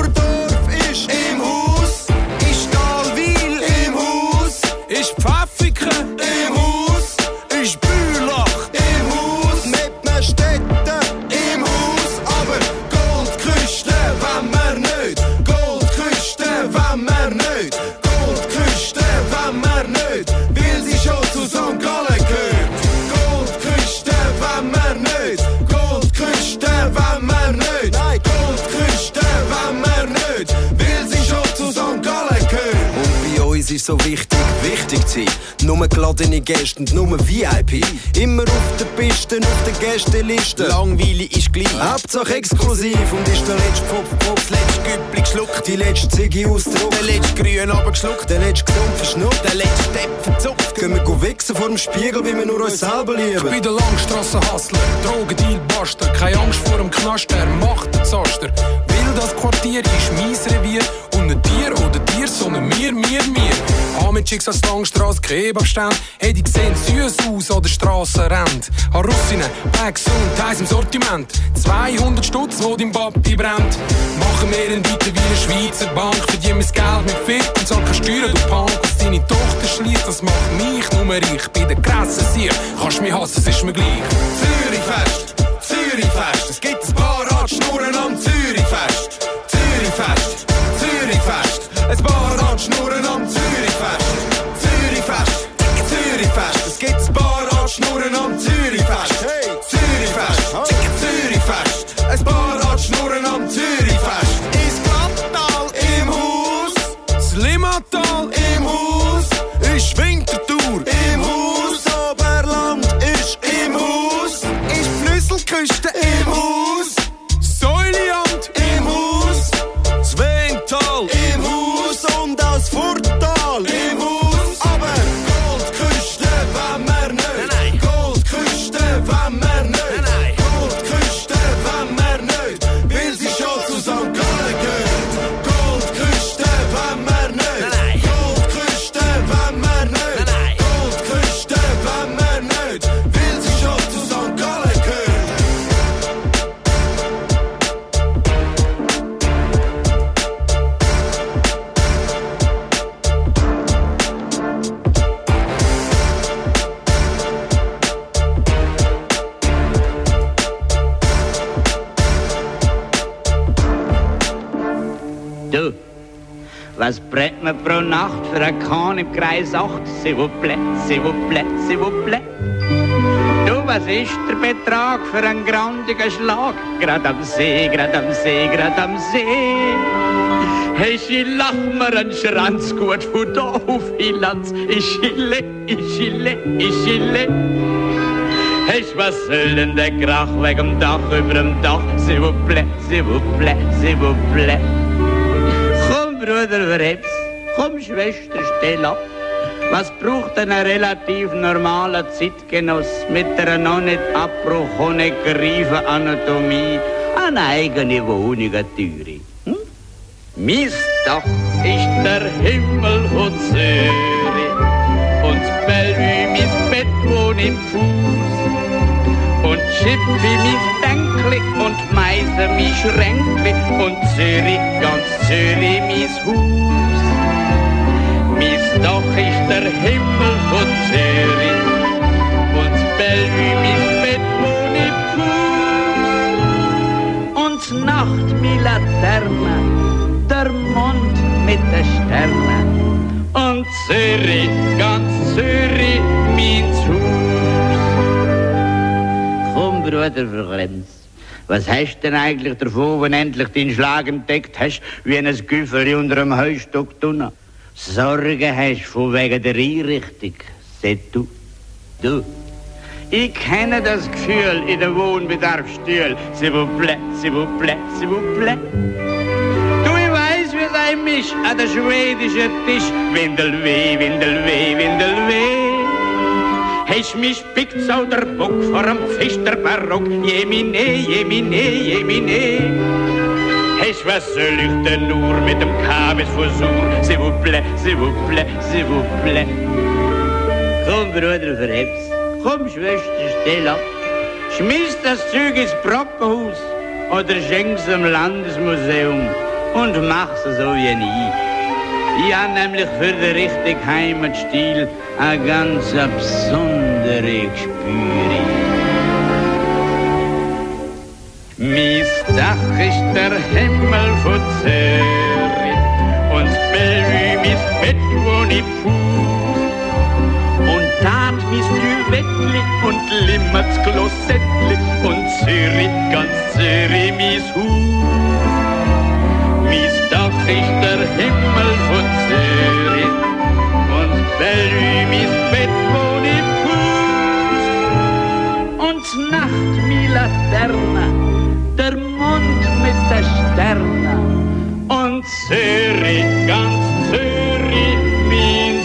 Speaker 14: Urdorf ist im Haus, ist Dalwil im Haus, ist Pfäffiken im Haus, ist Bülach im Haus, Mettmerstetten im Haus, aber Goldküste wenn wir nicht, Goldküste wenn wir nicht, Goldküste wenn wir nicht, weil sie schon zu Sankt Gallen gehört. Goldküste wenn wir nicht, Goldküste wenn wir nicht, nein, Goldküste wenn wir nicht, weil sie schon zu Sankt Gallen gehört. Und bei uns ist so wichtig, wichtig zu sein. Nur geladene Gäste und nur V I P. Immer auf der Piste, auf der Gästeliste. Langweilig ist gleich. Hauptsache exklusiv und ist der letzte Pop-Pop, das letzte Güppli geschluckt, die letzte Ziggy ausdruckt, der letzte Grün abgeschluckt, der letzte gesund verschnuppt, der letzte Depp verzupft. Gehen wir go wichsen vor dem Spiegel, wie wir nur uns selber lieben.
Speaker 15: Ich bin der Langstrassen-Hustler, Drogendeal, Buster. Keine Angst vor dem Knaster, macht den Zaster. Weil das Quartier ist mein Revier und nicht dir oder dir, sondern mir, mir, mir. Mit Chicks aus Langstrasse, Kebabstand. Hey, die sehen süß aus an der Strassenrand. An Russinnen, Bags und Eis im Sortiment. zweihundert Stutz, wo dein Papi brennt. Machen wir einen weiter wie eine Schweizer Bank. Verdienen wir das Geld mit Fick und zahl keine Steuern, du Punk. Was deine Tochter schließt, das macht mich nur reich. Bei der krassen Sieg, kannst mich hassen, es ist mir gleich.
Speaker 14: Zürichfest, Zürichfest, es gibt ein paar Radschnurren am Zürichfest. Zürichfest, Zürichfest, ein paar Radschnurren am Zürichfest. Zürichfest, Zürichfest, es gibt ein paar Radschnurren am Zürichfest. Hey, Zürichfest, Zürichfest, ein paar Radschnurren am Zürichfest. Ist Glattal im Haus, das Limmatal im Haus, ist Winterthur im Haus, Oberland ist im Haus, ist Flüsselküste im Haus, Säuliand im Haus, Svental im Haus und das Furtal im Haus. Aber Goldküste wenn wir nicht, nein, Goldküste wenn wir nicht, nein, Goldküste wenn wir nicht, weil sie schon zu Sankt Gallen gehört. Goldküste wenn wir nicht, nein, Goldküste wenn wir nicht, nein, Goldküste wenn wir nicht,
Speaker 16: Was brät man pro Nacht für ein Kahn im Kreis acht? S'il vous plaît, s'il vous plaît, s'il vous plaît. Du, was ist der Betrag für einen grandigen Schlag? Grad am See, grad am See, grad am See. Hey, ich lach mir einen Schranz gut von da auf Hilanz. Ich chille, ich chille, ich chille. Hey, was soll denn der Krach wegen dem Dach über dem Dach? S'il vous plaît, s'il vous plaît, s'il vous plaît. Komm, Bruder Rebs, komm, Schwester, stell ab. Was braucht ein relativ normaler Zeitgenoss mit einer noch nicht abbruchenden reifen Anatomie? Eine eigene Wohnung, eine Türe. Hm? Mein Dach ist der Himmel von Zürich und das Bellevue mein Bett wohnt im Fuß und Schippi mein Bänkli und Meiser mein Schränkli und Zürich, ganz Zürich mein Haus. Mein Dach ist der Himmel von Zürich und das Bellevue mein Bett wohnt im Fuß und Nacht meine Laterne. Der Mond mit den Sternen und Zürich, ganz Zürich, mein Haus. Komm, Bruder Vergrenz, was hast denn eigentlich davon, wenn endlich deinen Schlag entdeckt hast, wie ein Güffeli unter einem Heustock drinnen? Sorge hast von wegen der Einrichtung, seht du. Du, ich kenne das Gefühl in der Wohnbedarfsstühl. S'il vous plaît, s'il vous plaît, s'il vous plaît. Ein Misch an der schwedischen Tisch. Windelweh, Windelweh, Windelweh. Hast mich spickt so der Bock vor dem Pfisterbarock. Jemine, Jemine, Jemine. Hast was soll ich denn nur mit dem Kabis Fusur? S'il vous plaît, s'il vous plaît, s'il vous plaît. Komm, Bruder, verheb's. Komm, Schwester, stell ab. Schmiss das Zeug ins Brockenhaus oder schenk's im Landesmuseum. Und mach's so wie nie. Ich hab nämlich für den richtigen Heimatstil eine ganz besondere Gespüre. Mein Dach ist der Himmel von Zürich und das Bellevue mein Bett, wo ich fuß. Und tat mein Düwettli und Limmerts Klossettli und Zürich, ganz Zürich, mein Haus. Mein Dach ist der Himmel von Zürich und Bellevue mein Bett, wo ich fuß. Und Nacht meine Laterne, der Mond mit der Sterne und Zürich, ganz Zürich, mein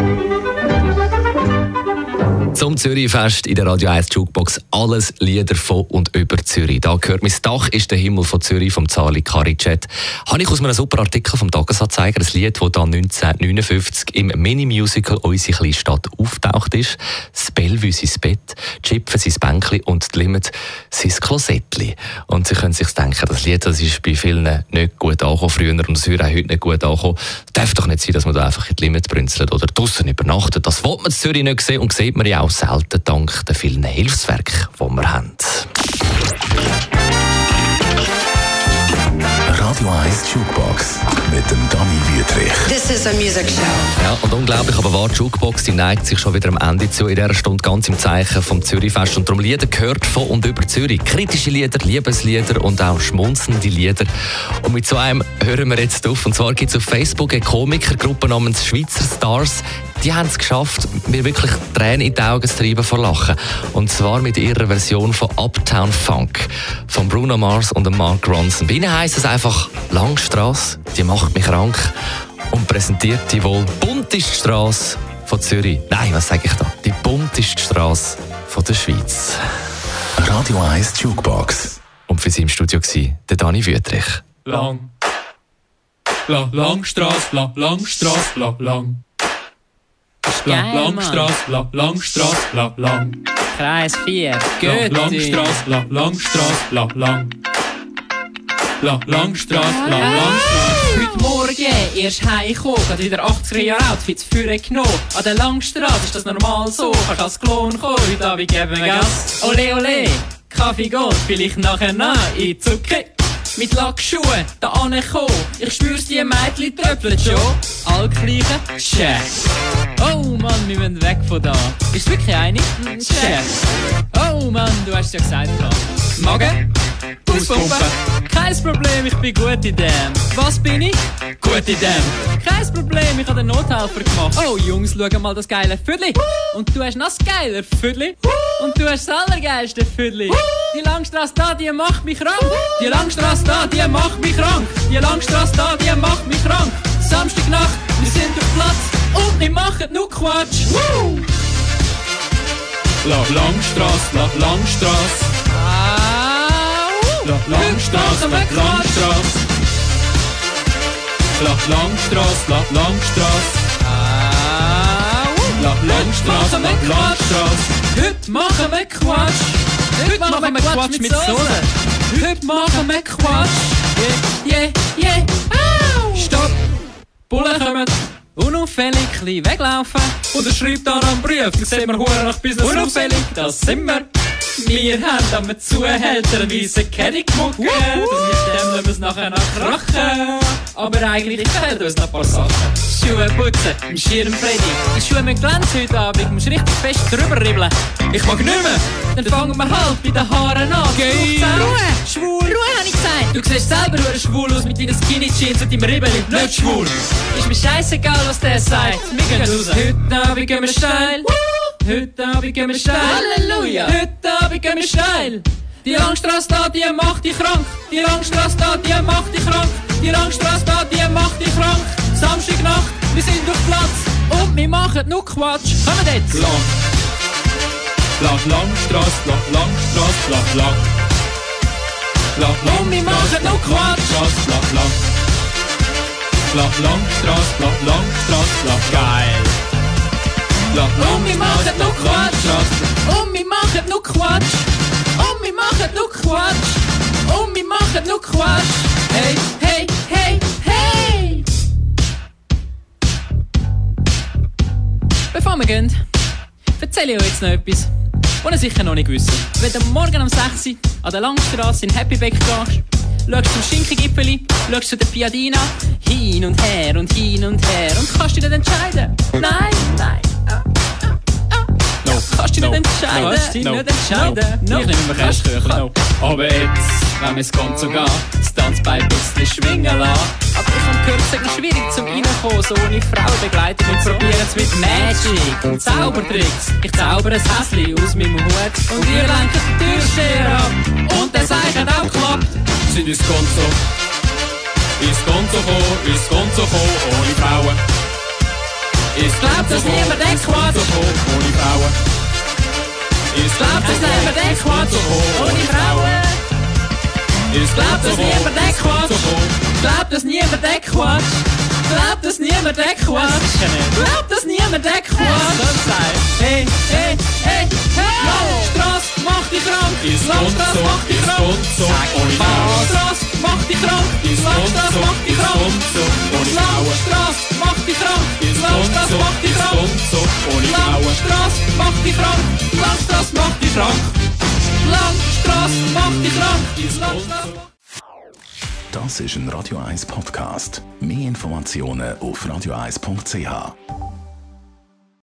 Speaker 16: Haus.
Speaker 6: Zum Zürichfest in der Radio eins Jukebox alles Lieder von und über Zürich. Da gehört «Mein Dach ist der Himmel von Zürich» vom Zali Karicet. Habe ich aus einem super Artikel vom Tagesanzeiger, ein Lied, das dann neunzehnhundertneunundfünfzig im Mini-Musical «Unsere kleine Stadt» auftaucht ist. Das Bellevue sein Bett, die Schipfe sein Bänkli und die Limit sein Klosettli. Und Sie können sich denken, das Lied das ist bei vielen nicht gut angekommen früher und das würde auch heute nicht gut ankommen. Es darf doch nicht sein, dass man da einfach in die Limit brünzelt oder draussen übernachtet. Das will man in Zürich nicht sehen und sieht man ja auch selten dank den vielen Hilfswerken, die wir haben.
Speaker 1: Radio eins Jukebox mit dem Dani Wüthrich.
Speaker 3: This is a music show.
Speaker 6: Ja, und unglaublich, aber wahr, die Jukebox die neigt sich schon wieder am Ende zu. In dieser Stunde ganz im Zeichen vom Zürichfest. Und darum Lieder gehört von und über Zürich. Kritische Lieder, Liebeslieder und auch schmunzelnde Lieder. Und mit so einem hören wir jetzt auf. Und zwar gibt es auf Facebook eine Komikergruppe namens Schweizer Stars. Die haben es geschafft, mir wirklich Tränen in die Augen zu treiben vor Lachen. Und zwar mit ihrer Version von Uptown Funk von Bruno Mars und Mark Ronson. Bei ihnen heisst es einfach Langstrasse, die macht mich krank und präsentiert die wohl bunteste Strasse von Zürich. Nein, was sage ich da? Die bunteste Strasse von der Schweiz.
Speaker 1: Radio eins Jukebox.
Speaker 6: Und für sie im Studio war der Dani Wüthrich.
Speaker 17: Lang. La, Langstrasse, la, Langstrasse, la, lang. La, Langstrasse, la, Langstrasse, la, lang.
Speaker 18: Kreis vier,
Speaker 17: La, Langstrasse, la, Langstrasse, la, lang. La, Langstrasse, la, Langstrasse.
Speaker 18: Heute Morgen erst heimgekommen, hat wieder achtziger Jahre Outfits für genommen. An der Langstrasse ist das normal so, kannst als Klon kommen, heute Abend geben wir Gas. Ole, ole, Kaffee geht, vielleicht nachher noch in Zucker. mit Lackschuhen da angekommen. Ich spür's, die Mädchen tröpfeln schon. Allgleiche Chef. Oh Mann, wir müssen weg von da. Ist wirklich einig? Chef. Oh Mann, du hast ja gesagt, Magen? Auspumpen. Kein Problem, ich bin gut in dem. Was bin ich? Gut in dem. Kein Problem, ich habe den Nothelfer gemacht. Oh Jungs, schau mal das geile Viertli. Und du hast noch das geile Viertli. Und du hast das allergeilste Viertli. Die Langstrasse da, die macht mich krank. Die Langstrasse da, die macht mich krank. Die Langstrasse da, die macht mich krank. Samstagnacht, wir sind auf Platz und wir machen nur Quatsch. Woo!
Speaker 17: La Langstrasse, la Langstrasse. La Langstrasse, la Langstrasse. La Langstrasse, la Langstrasse. La Langstrasse, la Langstrasse.
Speaker 18: Heute machen wir Quatsch. Heute machen wir Quatsch mit Sohle. Heute machen wir Quatsch. Yeah, yeah, yeah. Au! Stopp. Bullen kommen. Unauffällig klein weglaufen. Und er schreibt da am Brief, dann sehen wir Huren nach Business. Unauffällig, das sind wir. Wir haben am Zuhälter eine weisse Kette gemuckt. Und mit dem lassen wir es nachher noch krachen. Aber eigentlich fehlen uns noch ein paar Sachen. Schuhe putzen, im Schirm Freddy. Die Schuhe müssen glänzen heute Abend, du musst richtig fest drüber ribbeln. Ich mag nicht mehr. Dann fangen wir halt bei den Haaren an. Geil. Ruhe, schwul. Ruhe, hab ich gesagt. Du siehst selber nur schwul aus mit deinen Skinny Jeans und deinem Ribbeli. Nicht schwul. Ist mir scheißegal, was der sagt. Wir gehen raus. Heute Abend gehen wir steil. Heute Abend gehen wir steil. Halleluja. Heute Abend gehen wir steil. Die Langstrasse da, die macht dich krank. Die Langstrasse da, die macht dich krank. Die Langstrasse da, die macht dich krank. Samstagnacht, wir sind auf Platz und wir machen nur Quatsch. Kommen wir jetzt?
Speaker 17: Lang. La Langstrasse, la Langstrasse, la Lang. La Langstrasse,
Speaker 18: und wir machen nur Quatsch.
Speaker 17: La Lang. La Langstrasse, la Langstrasse, la geil. La
Speaker 18: und wir machen nur Quatsch. Und wir machen nur Quatsch. Und wir machen nur Quatsch. Und wir machen nur Quatsch. Hey, hey, hey, hey. Bevor wir gehen, erzähle ich euch jetzt noch etwas, was ihr sicher noch nicht wisst. Wenn du morgen um sechs Uhr an der Langstrasse in Happyback gehst, schaust zum Schinkengipfeli, schaust zu der Piadina, hin und her und hin und her und kannst dich nicht entscheiden. Nein, nein.
Speaker 17: No.
Speaker 18: Kannst du dich
Speaker 17: no.
Speaker 18: nicht entscheiden?
Speaker 17: No.
Speaker 18: Kannst du dich
Speaker 17: no.
Speaker 18: nicht entscheiden?
Speaker 17: No.
Speaker 18: No.
Speaker 17: Ich nehme mir Kästküchel. No. Aber jetzt, wenn wir es ganz so gehen, das Tanzbein ein bisschen schwingen lassen.
Speaker 18: Aber ich habe gehört, es ist schwierig zum Reinkommen, so ohne Frauenbegleitung. Wir probieren es mit Magic und Zaubertricks. Ich zaubere ein Häschen aus meinem Hut und ihr lenkt die Türsteher ab. Und der Zeichen auch klappt.
Speaker 17: Sind ins Konto, ins Konto kommen, ins Konto kommen, ohne Frauen.
Speaker 18: Ich glaub, dass niemand den Quatsch
Speaker 17: ohne Frauen.
Speaker 18: Ich glaub, dass niemand den Quatsch ohne Frauen. Ich glaub, dass niemand den Quatsch. Ich glaub, dass niemand den Quatsch. Ich glaub, dass niemand den Quatsch. Ich glaub, dass niemand den Quatsch. Hey, hey, hey, hey. Langstrasse macht dich krank. Langstrasse macht dich krank. Langstrasse macht dich krank. Langstrasse macht dich krank. Langstrasse macht dich krank. Langstrasse macht dich krank. Langstrasse macht dich krank. Langstrasse macht dich krank. Langstrasse macht dich krank.
Speaker 1: Das ist ein Radio eins Podcast. Mehr Informationen auf radio eins punkt c h.